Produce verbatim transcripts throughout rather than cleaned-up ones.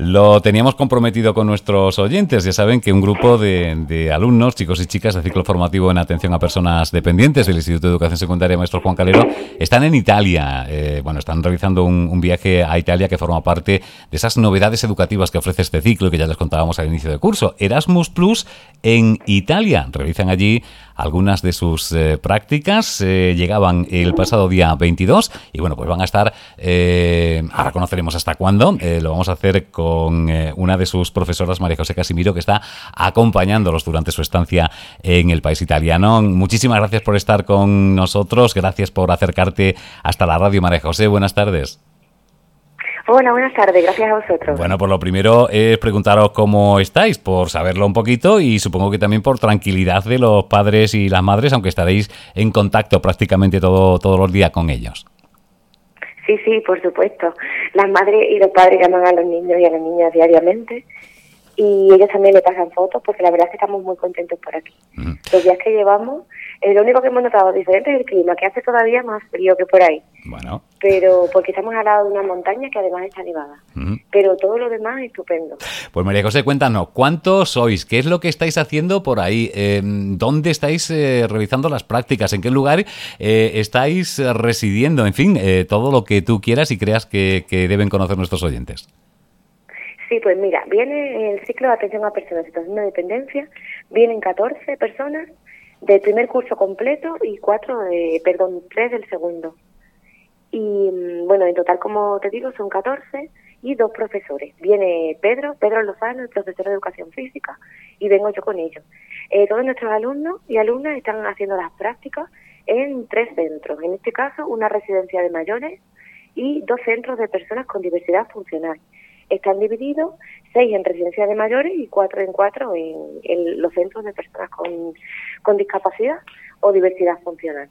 Lo teníamos comprometido con nuestros oyentes. Ya saben que un grupo de, de alumnos, chicos y chicas de ciclo formativo en atención a personas dependientes del Instituto de Educación Secundaria Maestro Juan Calero están en Italia. Eh, bueno, están realizando un, un viaje a Italia que forma parte de esas novedades educativas que ofrece este ciclo y que ya les contábamos al inicio del curso. Erasmus Plus en Italia. Realizan allí algunas de sus eh, prácticas. Eh, llegaban el pasado día veintidós y bueno, pues van a estar, eh, ahora conoceremos hasta cuándo, eh, lo vamos a hacer con eh, una de sus profesoras, María José Casimiro, que está acompañándolos durante su estancia en el país italiano. Muchísimas gracias por estar con nosotros, gracias por acercarte hasta la radio, María José, buenas tardes. Hola, buenas tardes, gracias a vosotros. Bueno, pues lo primero es preguntaros cómo estáis, por saberlo un poquito y supongo que también por tranquilidad de los padres y las madres, aunque estaréis en contacto prácticamente todo, todos los días con ellos. Sí, sí, por supuesto. Las madres y los padres llaman a los niños y a las niñas diariamente y ellos también le pasan fotos porque la verdad es que estamos muy contentos por aquí. Uh-huh. Los días que llevamos, eh, lo único que hemos notado diferente es el clima, que hace todavía más frío que por ahí. Bueno. Pero porque estamos al lado de una montaña que además está nevada. Uh-huh. Pero todo lo demás es estupendo. Pues María José, cuéntanos, ¿cuántos sois? ¿Qué es lo que estáis haciendo por ahí? Eh, ¿Dónde estáis eh, realizando las prácticas? ¿En qué lugar eh, estáis residiendo? En fin, eh, todo lo que tú quieras y creas que, que deben conocer nuestros oyentes. Sí, pues mira, viene el ciclo de atención a personas en situación de dependencia, vienen catorce personas del primer curso completo y cuatro de, perdón, tres del segundo. Y bueno, en total, como te digo, son catorce y dos profesores. Viene Pedro, Pedro Lozano, el profesor de Educación Física, y vengo yo con ellos. Eh, todos nuestros alumnos y alumnas están haciendo las prácticas en tres centros. En este caso, una residencia de mayores y dos centros de personas con diversidad funcional. Están divididos seis en residencias de mayores y cuatro en cuatro en, en los centros de personas con, con discapacidad o diversidad funcional.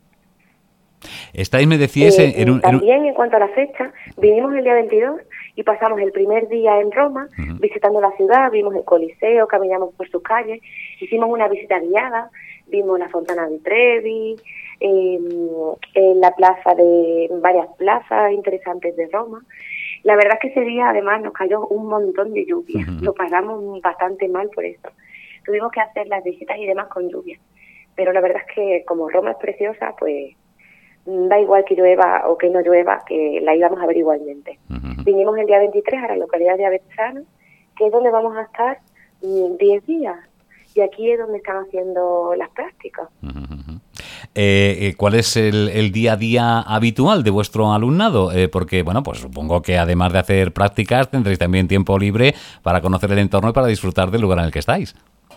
Estáis, me decías, eh, en un... También, en un... en cuanto a la fecha, vinimos el día veintidós y pasamos el primer día en Roma, uh-huh. visitando la ciudad, vimos el Coliseo, caminamos por sus calles, hicimos una visita guiada, vimos la Fontana di Trevi, eh, en la plaza de... varias plazas interesantes de Roma. La verdad es que ese día, además, nos cayó un montón de lluvia. Uh-huh. Lo pasamos bastante mal por eso. Tuvimos que hacer las visitas y demás con lluvia. Pero la verdad es que, como Roma es preciosa, pues da igual que llueva o que no llueva, que la íbamos a ver igualmente. Uh-huh. Vinimos el día veintitrés a la localidad de Avezzano, que es donde vamos a estar diez días. Y aquí es donde están haciendo las prácticas. Uh-huh. Eh, ¿Cuál es el, el día a día habitual de vuestro alumnado? Eh, porque, bueno, pues supongo que además de hacer prácticas tendréis también tiempo libre para conocer el entorno y para disfrutar del lugar en el que estáis.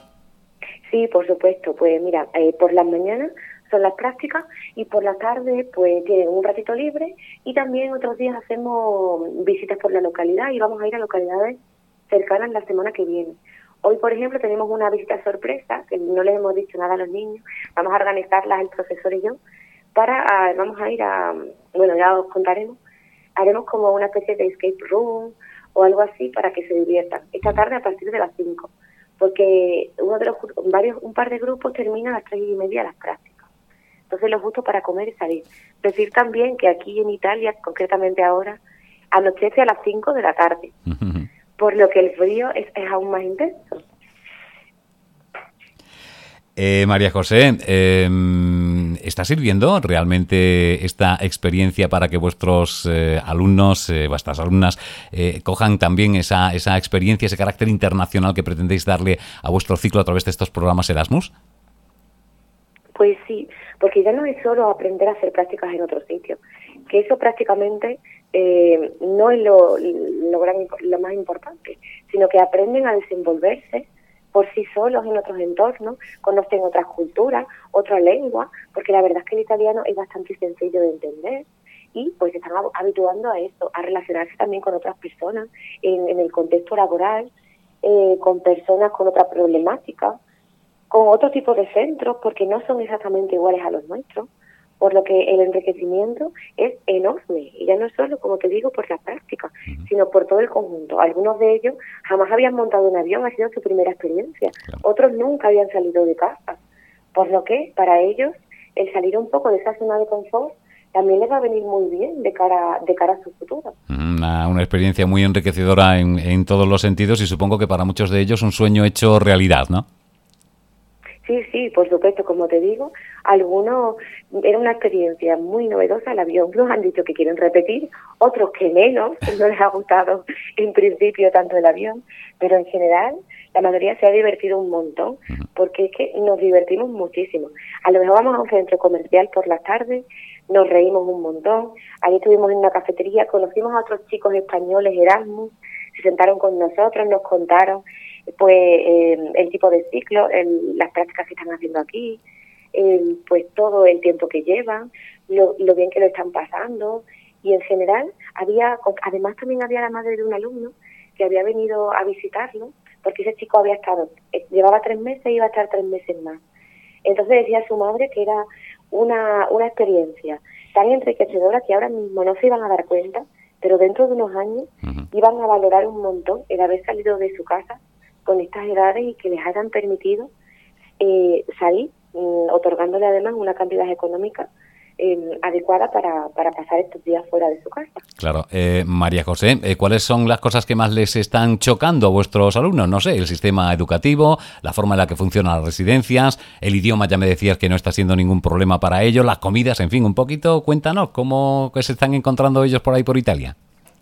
Sí, por supuesto. Pues mira, eh, por las mañanas son las prácticas y por la tarde pues tienen un ratito libre y también otros días hacemos visitas por la localidad y vamos a ir a localidades cercanas la semana que viene. Hoy, por ejemplo, tenemos una visita sorpresa, que no les hemos dicho nada a los niños. Vamos a organizarlas el profesor y yo, para, a, vamos a ir a, bueno, ya os contaremos, haremos como una especie de escape room o algo así para que se diviertan. Esta tarde a partir de las cinco, porque uno de los varios un par de grupos termina a las tres y media las prácticas. Entonces, lo justo para comer y salir. Decir también que aquí en Italia, concretamente ahora, anochece a las cinco de la tarde. Por lo que el frío es, es aún más intenso. Eh, María José, eh, ¿está sirviendo realmente esta experiencia para que vuestros eh, alumnos, eh, vuestras alumnas, eh, cojan también esa, esa experiencia, ese carácter internacional que pretendéis darle a vuestro ciclo a través de estos programas Erasmus? Pues sí, porque ya no es solo aprender a hacer prácticas en otro sitio, que eso prácticamente eh, no es lo, lo, gran, lo más importante, sino que aprenden a desenvolverse por sí solos en otros entornos, conocen otras culturas, otra lengua, porque la verdad es que el italiano es bastante sencillo de entender y pues se están habituando a eso, a relacionarse también con otras personas en, en el contexto laboral, eh, con personas con otra problemática, con otro tipo de centros, porque no son exactamente iguales a los nuestros, por lo que el enriquecimiento es enorme, y ya no solo, como te digo, por la práctica, uh-huh. sino por todo el conjunto. Algunos de ellos jamás habían montado un avión, ha sido su primera experiencia. Claro. Otros nunca habían salido de casa, por lo que para ellos el salir un poco de esa zona de confort también les va a venir muy bien de cara de cara a su futuro. Una, una experiencia muy enriquecedora en, en todos los sentidos y supongo que para muchos de ellos un sueño hecho realidad, ¿no? Sí, sí, por supuesto, como te digo, algunos era una experiencia muy novedosa el avión, nos han dicho que quieren repetir, otros que menos, no les ha gustado en principio tanto el avión, pero en general la mayoría se ha divertido un montón, porque es que nos divertimos muchísimo. A lo mejor vamos a un centro comercial por las tardes, nos reímos un montón, ahí estuvimos en una cafetería, conocimos a otros chicos españoles Erasmus, se sentaron con nosotros, nos contaron pues eh, el tipo de ciclo, el, las prácticas que están haciendo aquí, el, pues todo el tiempo que llevan, lo, lo bien que lo están pasando, y en general había, además también había la madre de un alumno que había venido a visitarlo, porque ese chico había estado, llevaba tres meses y iba a estar tres meses más. Entonces decía a su madre que era una, una experiencia tan enriquecedora que ahora mismo no se iban a dar cuenta, pero dentro de unos años uh-huh. iban a valorar un montón el haber salido de su casa con estas edades y que les hayan permitido eh, salir, mm, otorgándole además una cantidad económica eh, adecuada para, para pasar estos días fuera de su casa. Claro. Eh, María José, eh, ¿cuáles son las cosas que más les están chocando a vuestros alumnos? No sé, el sistema educativo, la forma en la que funcionan las residencias, el idioma, ya me decías que no está siendo ningún problema para ellos, las comidas, en fin, un poquito, cuéntanos, ¿cómo que se están encontrando ellos por ahí por Italia?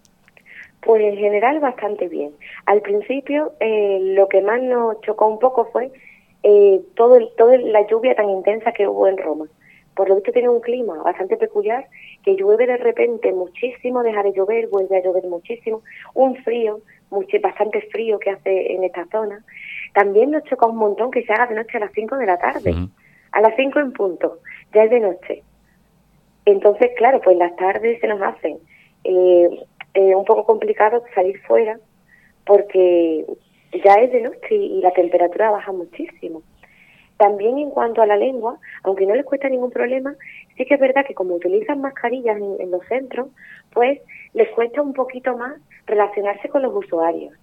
Pues en general bastante bien. Al principio eh, lo que más nos chocó un poco fue eh, todo el, toda la lluvia tan intensa que hubo en Roma. Por lo visto tiene un clima bastante peculiar, que llueve de repente muchísimo, deja de llover, vuelve a llover muchísimo, un frío, mucho, bastante frío que hace en esta zona. También nos choca un montón que se haga de noche a las cinco de la tarde, uh-huh. a las cinco en punto, ya es de noche. Entonces, claro, pues las tardes se nos hacen eh, eh, un poco complicado salir fuera porque ya es de noche y la temperatura baja muchísimo. También en cuanto a la lengua, aunque no les cuesta ningún problema, sí que es verdad que como utilizan mascarillas en, en los centros, pues les cuesta un poquito más relacionarse con los usuarios.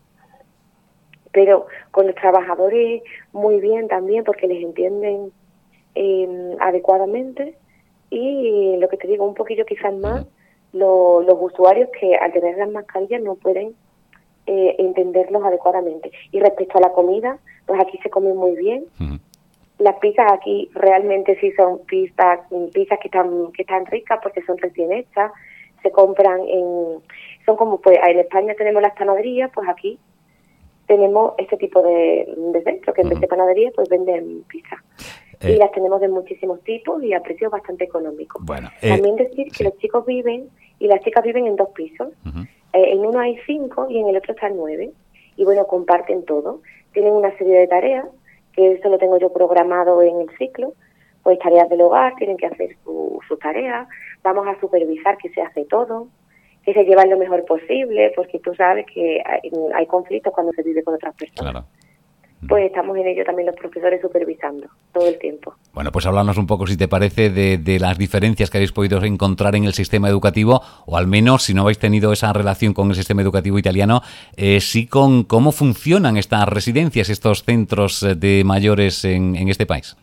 Pero con los trabajadores muy bien también, porque les entienden eh, adecuadamente, y lo que te digo, un poquillo quizás más, lo, los usuarios que al tener las mascarillas no pueden eh, entenderlos adecuadamente. Y respecto a la comida, pues aquí se come muy bien. Uh-huh. Las pizzas aquí realmente sí son pizzas, pizzas que están que están ricas porque son recién hechas, se compran en, son como pues en España tenemos las panaderías, pues aquí tenemos este tipo de, de centros que en uh-huh. vez de panaderías pues venden pizzas. Eh, y las tenemos de muchísimos tipos y a precios bastante económicos. Bueno, eh, También decir que sí. los chicos viven y las chicas viven en dos pisos. Uh-huh. Eh, en uno hay cinco y en el otro están nueve. Y bueno, comparten todo. Tienen una serie de tareas, que eso lo tengo yo programado en el ciclo, pues tareas del hogar, tienen que hacer sus su tareas, vamos a supervisar que se hace todo, que se llevan lo mejor posible, porque tú sabes que hay, hay conflictos cuando se vive con otras personas. Claro. Pues estamos en ello también los profesores supervisando todo el tiempo. Bueno, pues háblanos un poco, si te parece, de, de las diferencias que habéis podido encontrar en el sistema educativo, o al menos, si no habéis tenido esa relación con el sistema educativo italiano, eh, sí con cómo funcionan estas residencias, estos centros de mayores en, en este país.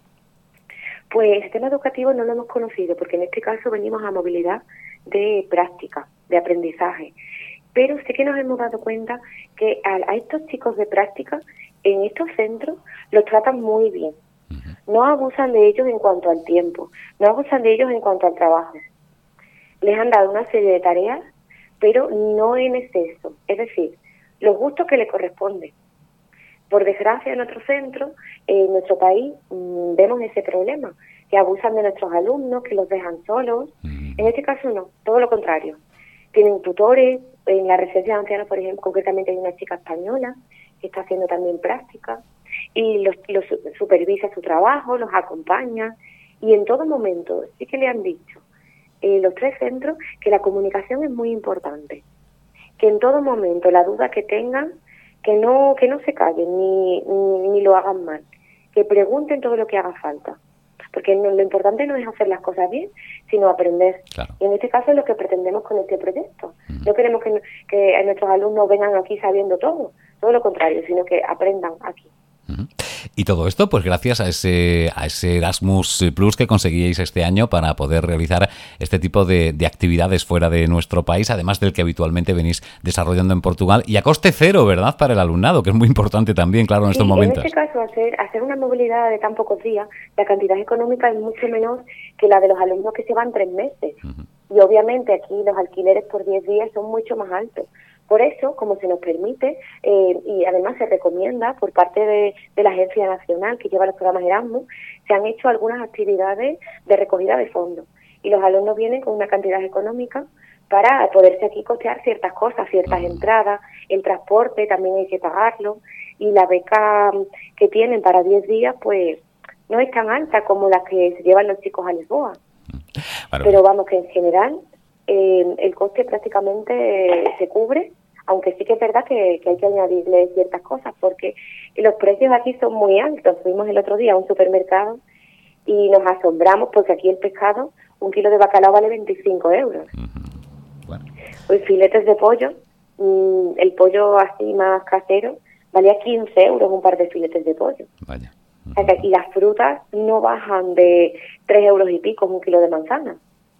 Pues el sistema educativo no lo hemos conocido, porque en este caso venimos a movilidad de práctica, de aprendizaje. Pero sí que nos hemos dado cuenta que a, a estos chicos de práctica, en estos centros, los tratan muy bien. Uh-huh. No abusan de ellos en cuanto al tiempo, no abusan de ellos en cuanto al trabajo. Les han dado una serie de tareas, pero no en exceso. Es decir, los gustos que les corresponden. Por desgracia, en otro centro, en nuestro país, mmm, vemos ese problema, que abusan de nuestros alumnos, que los dejan solos. Uh-huh. En este caso no, todo lo contrario. Tienen tutores, en la residencia de ancianos, por ejemplo, concretamente hay una chica española que está haciendo también práctica y los, los supervisa su trabajo, los acompaña, y en todo momento sí que le han dicho eh, los tres centros que la comunicación es muy importante, que en todo momento la duda que tengan, que no que no se callen ni, ni, ni lo hagan mal, que pregunten todo lo que haga falta. Porque no, lo importante no es hacer las cosas bien, sino aprender. Claro. Y en este caso es lo que pretendemos con este proyecto. Uh-huh. No queremos que, que nuestros alumnos vengan aquí sabiendo todo, todo lo contrario, sino que aprendan aquí. Uh-huh. Y todo esto, pues gracias a ese, a ese Erasmus Plus que conseguíais este año para poder realizar este tipo de, de actividades fuera de nuestro país, además del que habitualmente venís desarrollando en Portugal, y a coste cero, ¿verdad?, para el alumnado, que es muy importante también, claro, en sí, estos momentos. En este caso, hacer, hacer una movilidad de tan pocos días, la cantidad económica es mucho menor que la de los alumnos que se van tres meses. Uh-huh. Y obviamente aquí los alquileres por diez días son mucho más altos. Por eso, como se nos permite, eh, y además se recomienda por parte de, de la Agencia Nacional que lleva los programas Erasmus, se han hecho algunas actividades de recogida de fondos. Y los alumnos vienen con una cantidad económica para poderse aquí costear ciertas cosas, ciertas uh-huh. entradas, el transporte también hay que pagarlo, y la beca que tienen para diez días, pues no es tan alta como la que se llevan los chicos a Lisboa. Bueno. Pero vamos, que en general eh, el coste prácticamente eh, se cubre, aunque sí que es verdad que, que hay que añadirle ciertas cosas, porque los precios aquí son muy altos. Fuimos el otro día a un supermercado y nos asombramos porque aquí el pescado, un kilo de bacalao vale veinticinco euros. Uh-huh. Bueno. Pues filetes de pollo, mmm, el pollo así más casero, valía quince euros un par de filetes de pollo. Vaya. Uh-huh. O sea que aquí las frutas no bajan de tres euros y pico un kilo de manzana.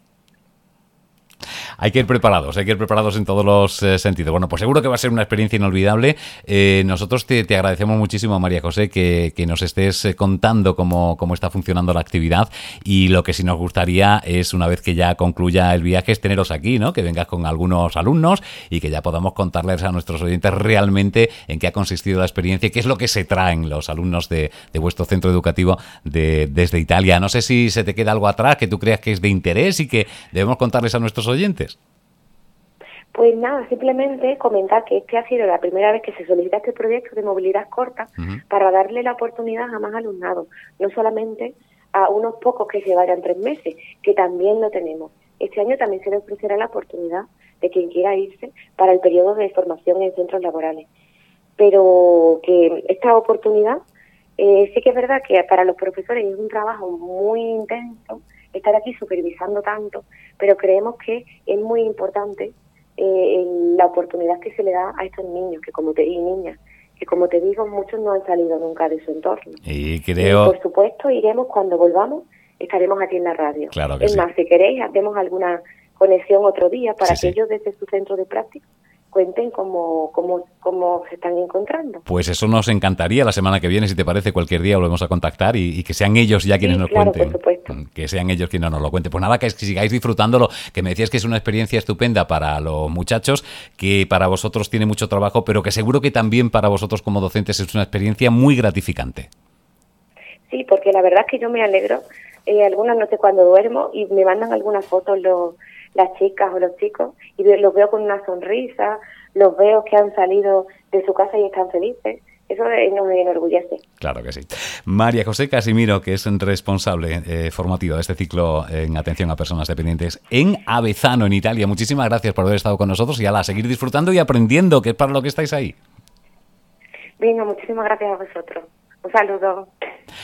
Hay que ir preparados, hay que ir preparados en todos los eh, sentidos. Bueno, pues seguro que va a ser una experiencia inolvidable. Eh, nosotros te, te agradecemos muchísimo, María José, que, que nos estés eh, contando cómo, cómo está funcionando la actividad, y lo que sí nos gustaría es, una vez que ya concluya el viaje, es teneros aquí, ¿no? Que vengas con algunos alumnos y que ya podamos contarles a nuestros oyentes realmente en qué ha consistido la experiencia y qué es lo que se traen los alumnos de, de vuestro centro educativo de, desde Italia. No sé si se te queda algo atrás que tú creas que es de interés y que debemos contarles a nuestros oyentes. Pues nada, simplemente comentar que este ha sido la primera vez que se solicita este proyecto de movilidad corta uh-huh. para darle la oportunidad a más alumnados, no solamente a unos pocos que se vayan tres meses, que también lo tenemos. Este año también se le ofrecerá la oportunidad de quien quiera irse para el periodo de formación en centros laborales. Pero que esta oportunidad, eh, sí que es verdad que para los profesores es un trabajo muy intenso estar aquí supervisando tanto, pero creemos que es muy importante Eh, la oportunidad que se le da a estos niños que como te y niñas que como te digo muchos no han salido nunca de su entorno y creo y por supuesto iremos cuando volvamos, estaremos aquí en la radio. Claro que es sí. Más, si queréis hacemos alguna conexión otro día para sí, que sí. ellos desde su centro de práctica cuenten cómo, cómo, cómo se están encontrando. Pues eso nos encantaría la semana que viene, si te parece, cualquier día volvemos a contactar y, y que sean ellos ya quienes sí, nos claro, cuenten. Por supuesto. Que sean ellos quienes nos lo cuenten. Pues nada, que, es que sigáis disfrutándolo, que me decías que es una experiencia estupenda para los muchachos, que para vosotros tiene mucho trabajo, pero que seguro que también para vosotros como docentes es una experiencia muy gratificante. Sí, porque la verdad es que yo me alegro, eh, algunas noches cuando duermo y me mandan algunas fotos los, las chicas o los chicos y los veo con una sonrisa, los veo que han salido de su casa y están felices. Eso nos enorgullece. Claro que sí. María José Casimiro, que es responsable eh, formativa de este ciclo en atención a personas dependientes en Avezzano, en Italia. Muchísimas gracias por haber estado con nosotros y ala, a seguir disfrutando y aprendiendo, que es para lo que estáis ahí. Venga, muchísimas gracias a vosotros. Un saludo.